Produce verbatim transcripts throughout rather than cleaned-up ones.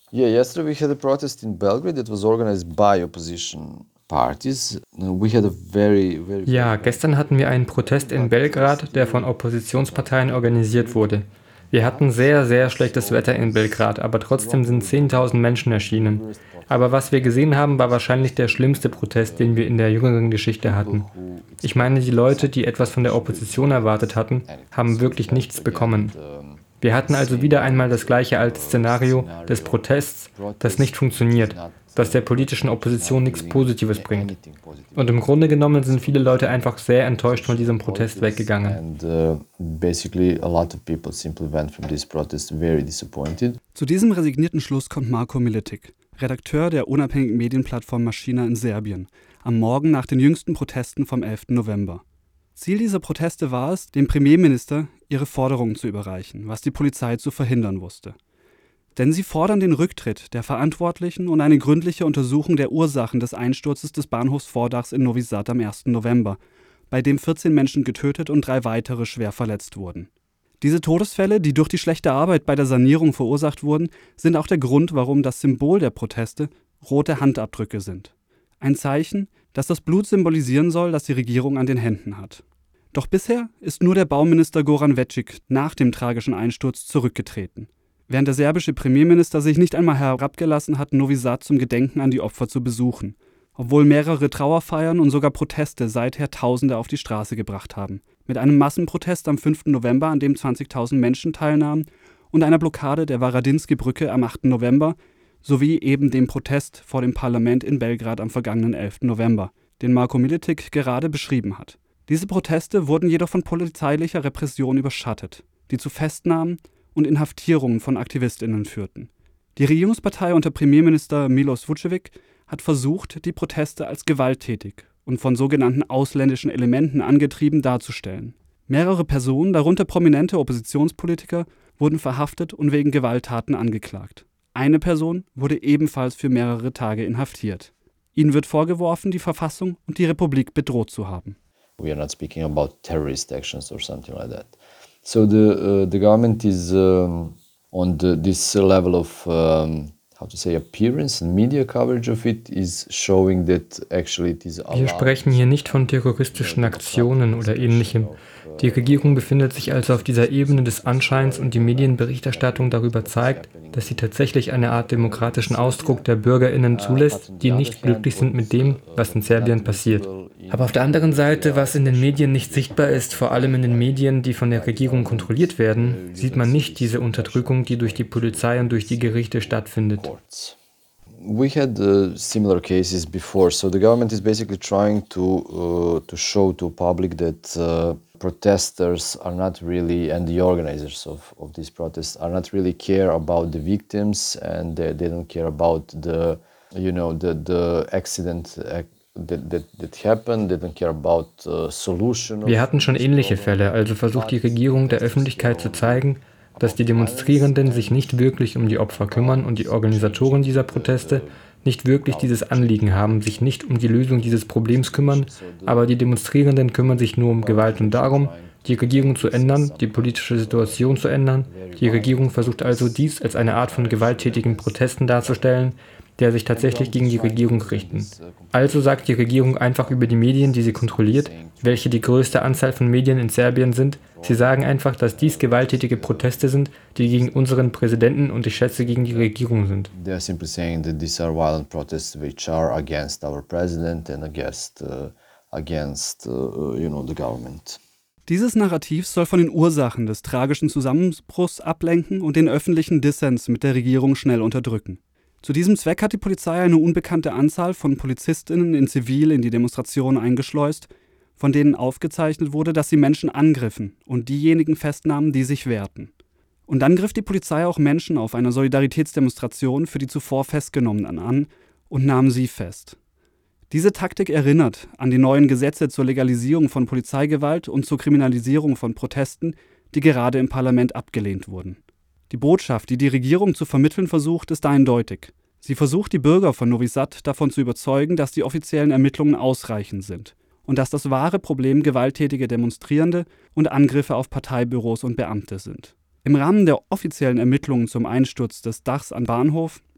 Yeah, yesterday we had a protest in Belgrade that was organized by opposition parties. Uh, We had a very, very, very Ja, bad gestern hatten wir einen weather, Protest in but uh, Belgrad, der von still Oppositionsparteien organisiert wurde. Wir hatten sehr, sehr schlechtes Wetter in Belgrad, aber trotzdem sind zehntausend Menschen erschienen. Aber was wir gesehen haben, war wahrscheinlich der schlimmste Protest, den wir in der jüngeren Geschichte hatten. Ich meine, die Leute, die etwas von der Opposition erwartet hatten, haben wirklich nichts bekommen. Wir hatten also wieder einmal das gleiche alte Szenario des Protests, das nicht funktioniert, das der politischen Opposition nichts Positives bringt. Und im Grunde genommen sind viele Leute einfach sehr enttäuscht von diesem Protest weggegangen. And uh, basically a lot of people simply went from this protest very disappointed. Zu diesem resignierten Schluss kommt Marko Militic, Redakteur der unabhängigen Medienplattform Maschina in Serbien, am Morgen nach den jüngsten Protesten vom elften November. Ziel dieser Proteste war es, dem Premierminister ihre Forderungen zu überreichen, was die Polizei zu verhindern wusste. Denn sie fordern den Rücktritt der Verantwortlichen und eine gründliche Untersuchung der Ursachen des Einsturzes des Bahnhofsvordachs in Novi Sad am ersten November, bei dem vierzehn Menschen getötet und drei weitere schwer verletzt wurden. Diese Todesfälle, die durch die schlechte Arbeit bei der Sanierung verursacht wurden, sind auch der Grund, warum das Symbol der Proteste rote Handabdrücke sind. Ein Zeichen, das das Blut symbolisieren soll, das die Regierung an den Händen hat. Doch bisher ist nur der Bauminister Goran Vecic nach dem tragischen Einsturz zurückgetreten, während der serbische Premierminister sich nicht einmal herabgelassen hat, Novi Sad zum Gedenken an die Opfer zu besuchen, obwohl mehrere Trauerfeiern und sogar Proteste seither Tausende auf die Straße gebracht haben. Mit einem Massenprotest am fünften November, an dem zwanzigtausend Menschen teilnahmen, und einer Blockade der Varadinsky-Brücke am achten November, sowie eben dem Protest vor dem Parlament in Belgrad am vergangenen elften November, den Marko Militic gerade beschrieben hat. Diese Proteste wurden jedoch von polizeilicher Repression überschattet, die zu Festnahmen und Inhaftierungen von AktivistInnen führten. Die Regierungspartei unter Premierminister Milos Vučević hat versucht, die Proteste als gewalttätig und von sogenannten ausländischen Elementen angetrieben darzustellen. Mehrere Personen, darunter prominente Oppositionspolitiker, wurden verhaftet und wegen Gewalttaten angeklagt. Eine Person wurde ebenfalls für mehrere Tage inhaftiert. Ihnen wird vorgeworfen, die Verfassung und die Republik bedroht zu haben. We are not speaking about terrorist actions or something like that. So the uh, the government is um, on the, this level of um, how to say appearance and media coverage of it is showing that actually it is allowed. Wir sprechen hier nicht von terroristischen Aktionen oder ähnlichem. Die Regierung befindet sich also auf dieser Ebene des Anscheins und die Medienberichterstattung darüber zeigt, dass sie tatsächlich eine Art demokratischen Ausdruck der BürgerInnen zulässt, die nicht glücklich sind mit dem, was in Serbien passiert. Aber auf der anderen Seite, was in den Medien nicht sichtbar ist, vor allem in den Medien, die von der Regierung kontrolliert werden, sieht man nicht diese Unterdrückung, die durch die Polizei und durch die Gerichte stattfindet. We had uh, similar cases before, so the government is basically trying to uh, to show to public that uh, protesters are not really, and the organizers of, of these protests are not really care about the victims, and they, they don't care about the, you know, the the accident uh, that, that that happened. They don't care about uh, solution. Wir hatten schon ähnliche Fälle, also versucht die Regierung der Öffentlichkeit zu zeigen, dass die Demonstrierenden sich nicht wirklich um die Opfer kümmern und die Organisatoren dieser Proteste nicht wirklich dieses Anliegen haben, sich nicht um die Lösung dieses Problems kümmern, aber die Demonstrierenden kümmern sich nur um Gewalt und darum, die Regierung zu ändern, die politische Situation zu ändern. Die Regierung versucht also dies als eine Art von gewalttätigen Protesten darzustellen, der sich tatsächlich gegen die Regierung richten. Also sagt die Regierung einfach über die Medien, die sie kontrolliert, welche die größte Anzahl von Medien in Serbien sind. Sie sagen einfach, dass dies gewalttätige Proteste sind, die gegen unseren Präsidenten und ich schätze gegen die Regierung sind. They are simply saying that these are violent protests which are against our president and against uh, against uh, you know the government. Dieses Narrativ soll von den Ursachen des tragischen Zusammenbruchs ablenken und den öffentlichen Dissens mit der Regierung schnell unterdrücken. Zu diesem Zweck hat die Polizei eine unbekannte Anzahl von PolizistInnen in Zivil in die Demonstrationen eingeschleust, von denen aufgezeichnet wurde, dass sie Menschen angriffen und diejenigen festnahmen, die sich wehrten. Und dann griff die Polizei auch Menschen auf einer Solidaritätsdemonstration für die zuvor Festgenommenen an und nahm sie fest. Diese Taktik erinnert an die neuen Gesetze zur Legalisierung von Polizeigewalt und zur Kriminalisierung von Protesten, die gerade im Parlament abgelehnt wurden. Die Botschaft, die die Regierung zu vermitteln versucht, ist eindeutig. Sie versucht, die Bürger von Novi Sad davon zu überzeugen, dass die offiziellen Ermittlungen ausreichend sind und dass das wahre Problem gewalttätige Demonstrierende und Angriffe auf Parteibüros und Beamte sind. Im Rahmen der offiziellen Ermittlungen zum Einsturz des Dachs am Bahnhof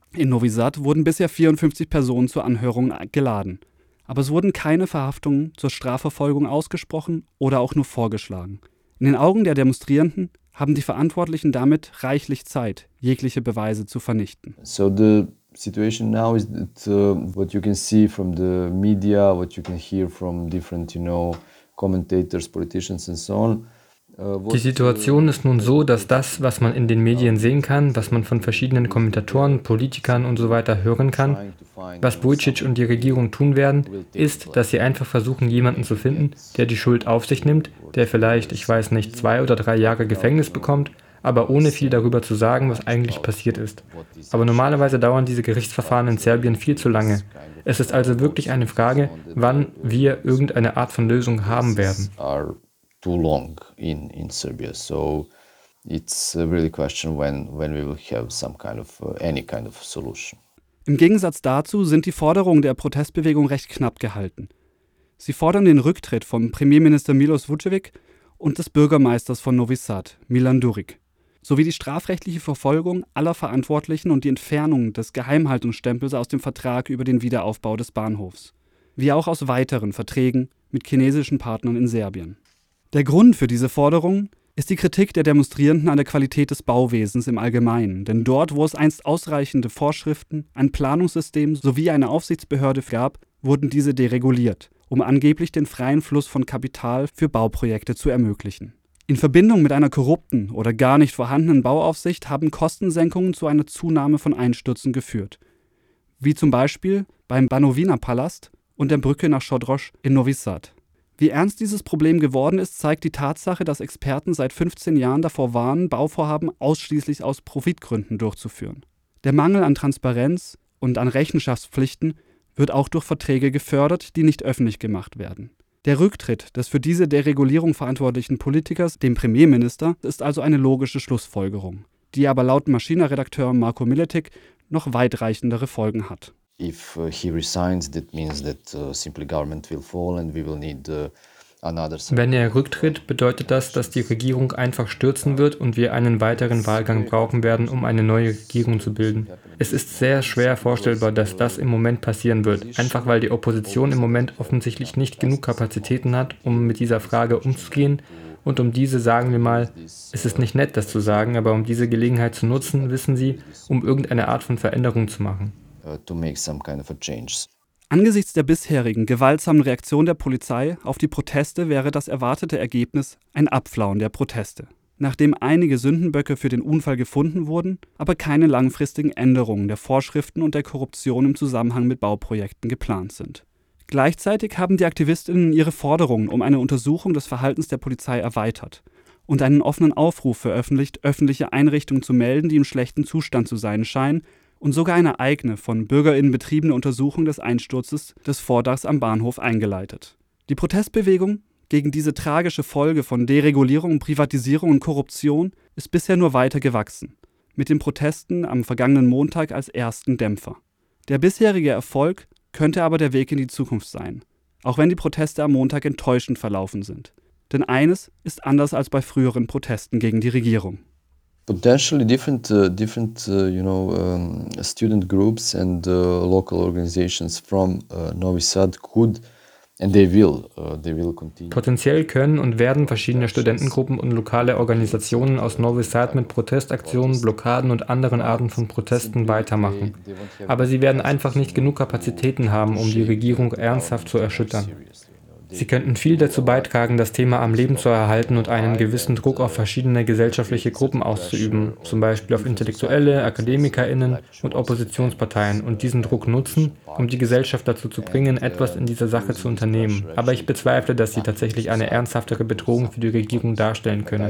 In Novi Sad wurden bisher vierundfünfzig Personen zur Anhörung geladen. Aber es wurden keine Verhaftungen zur Strafverfolgung ausgesprochen oder auch nur vorgeschlagen. In den Augen der Demonstrierenden haben die Verantwortlichen damit reichlich Zeit, jegliche Beweise zu vernichten. So the situation now is that uh, what you can see from the media, what you can hear from different, you know, commentators, politicians and so on. Die Situation ist nun so, dass das, was man in den Medien sehen kann, was man von verschiedenen Kommentatoren, Politikern und so weiter hören kann, was Vučić und die Regierung tun werden, ist, dass sie einfach versuchen, jemanden zu finden, der die Schuld auf sich nimmt, der vielleicht, ich weiß nicht, zwei oder drei Jahre Gefängnis bekommt, aber ohne viel darüber zu sagen, was eigentlich passiert ist. Aber normalerweise dauern diese Gerichtsverfahren in Serbien viel zu lange. Es ist also wirklich eine Frage, wann wir irgendeine Art von Lösung haben werden. Too long in in Serbia, so it's really a question when when we will have some kind of uh, any kind of solution. Im Gegensatz dazu sind die Forderungen der Protestbewegung recht knapp gehalten. Sie fordern den Rücktritt von Premierminister Milos Vučević und des Bürgermeisters von Novi Sad, Milan Đurić, sowie die strafrechtliche Verfolgung aller Verantwortlichen und die Entfernung des Geheimhaltungsstempels aus dem Vertrag über den Wiederaufbau des Bahnhofs, wie auch aus weiteren Verträgen mit chinesischen Partnern in Serbien. Der Grund für diese Forderung ist die Kritik der Demonstrierenden an der Qualität des Bauwesens im Allgemeinen, denn dort, wo es einst ausreichende Vorschriften, ein Planungssystem sowie eine Aufsichtsbehörde gab, wurden diese dereguliert, um angeblich den freien Fluss von Kapital für Bauprojekte zu ermöglichen. In Verbindung mit einer korrupten oder gar nicht vorhandenen Bauaufsicht haben Kostensenkungen zu einer Zunahme von Einstürzen geführt, wie zum Beispiel beim Banovina-Palast und der Brücke nach Sodroj in Novi Sad. Wie ernst dieses Problem geworden ist, zeigt die Tatsache, dass Experten seit fünfzehn Jahren davor warnen, Bauvorhaben ausschließlich aus Profitgründen durchzuführen. Der Mangel an Transparenz und an Rechenschaftspflichten wird auch durch Verträge gefördert, die nicht öffentlich gemacht werden. Der Rücktritt des für diese Deregulierung verantwortlichen Politikers, dem Premierminister, ist also eine logische Schlussfolgerung, die aber laut Maschina-Redakteur Marko Miletic noch weitreichendere Folgen hat. If uh, he resigns, that means that uh, simply government will fall and we will need uh, another. Wenn er rücktritt, bedeutet das, dass die Regierung einfach stürzen wird und wir einen weiteren Wahlgang brauchen werden, um eine neue Regierung zu bilden. Es ist sehr schwer vorstellbar, dass das im Moment passieren wird, einfach weil die Opposition im Moment offensichtlich nicht genug Kapazitäten hat, um mit dieser Frage umzugehen. Und um diese, sagen wir mal, es ist nicht nett, das zu sagen, aber um diese Gelegenheit zu nutzen, wissen Sie, um irgendeine Art von Veränderung zu machen. To make some kind of a change. Angesichts der bisherigen gewaltsamen Reaktion der Polizei auf die Proteste wäre das erwartete Ergebnis ein Abflauen der Proteste, nachdem einige Sündenböcke für den Unfall gefunden wurden, aber keine langfristigen Änderungen der Vorschriften und der Korruption im Zusammenhang mit Bauprojekten geplant sind. Gleichzeitig haben die AktivistInnen ihre Forderungen um eine Untersuchung des Verhaltens der Polizei erweitert und einen offenen Aufruf veröffentlicht, öffentliche Einrichtungen zu melden, die im schlechten Zustand zu sein scheinen, und sogar eine eigene, von BürgerInnen betriebene Untersuchung des Einsturzes des Vordachs am Bahnhof eingeleitet. Die Protestbewegung gegen diese tragische Folge von Deregulierung, Privatisierung und Korruption ist bisher nur weiter gewachsen, mit den Protesten am vergangenen Montag als ersten Dämpfer. Der bisherige Erfolg könnte aber der Weg in die Zukunft sein, auch wenn die Proteste am Montag enttäuschend verlaufen sind. Denn eines ist anders als bei früheren Protesten gegen die Regierung. Potentially different, uh, different, uh, you know, um, student groups and uh, local organizations from uh, Novi Sad could and they will, uh, they will continue. Potenziell können und werden verschiedene Studentengruppen und lokale Organisationen aus Novi Sad mit Protestaktionen, Blockaden und anderen Arten von Protesten weitermachen. Aber sie werden einfach nicht genug Kapazitäten haben, um die Regierung ernsthaft zu erschüttern. Sie könnten viel dazu beitragen, das Thema am Leben zu erhalten und einen gewissen Druck auf verschiedene gesellschaftliche Gruppen auszuüben, zum Beispiel auf Intellektuelle, AkademikerInnen und Oppositionsparteien und diesen Druck nutzen, um die Gesellschaft dazu zu bringen, etwas in dieser Sache zu unternehmen. Aber ich bezweifle, dass sie tatsächlich eine ernsthaftere Bedrohung für die Regierung darstellen können.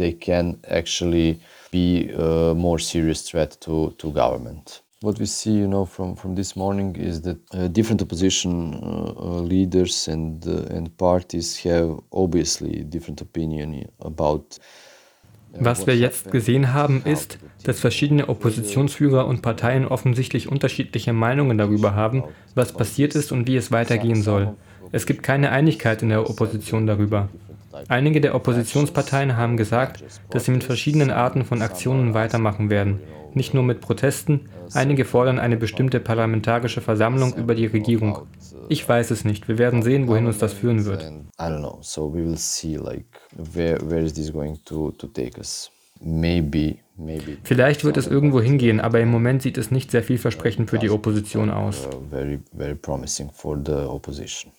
What we see, you know, from, from this morning is that uh, different opposition uh, uh, leaders and uh, and parties have obviously different opinion about. Was wir jetzt gesehen haben, ist, dass verschiedene Oppositionsführer und Parteien offensichtlich unterschiedliche Meinungen darüber haben, was passiert ist und wie es weitergehen soll. Es gibt keine Einigkeit in der Opposition darüber. Einige der Oppositionsparteien haben gesagt, dass sie mit verschiedenen Arten von Aktionen weitermachen werden. nicht nur mit Protesten. Einige fordern eine bestimmte parlamentarische Versammlung über die Regierung. Ich weiß es nicht. Wir werden sehen, wohin uns das führen wird. I don't know. So we will see like where where is this going to to take us. Maybe, maybe. Vielleicht wird es irgendwo hingehen, aber im Moment sieht es nicht sehr vielversprechend für die Opposition aus. Uh, very very promising for the opposition.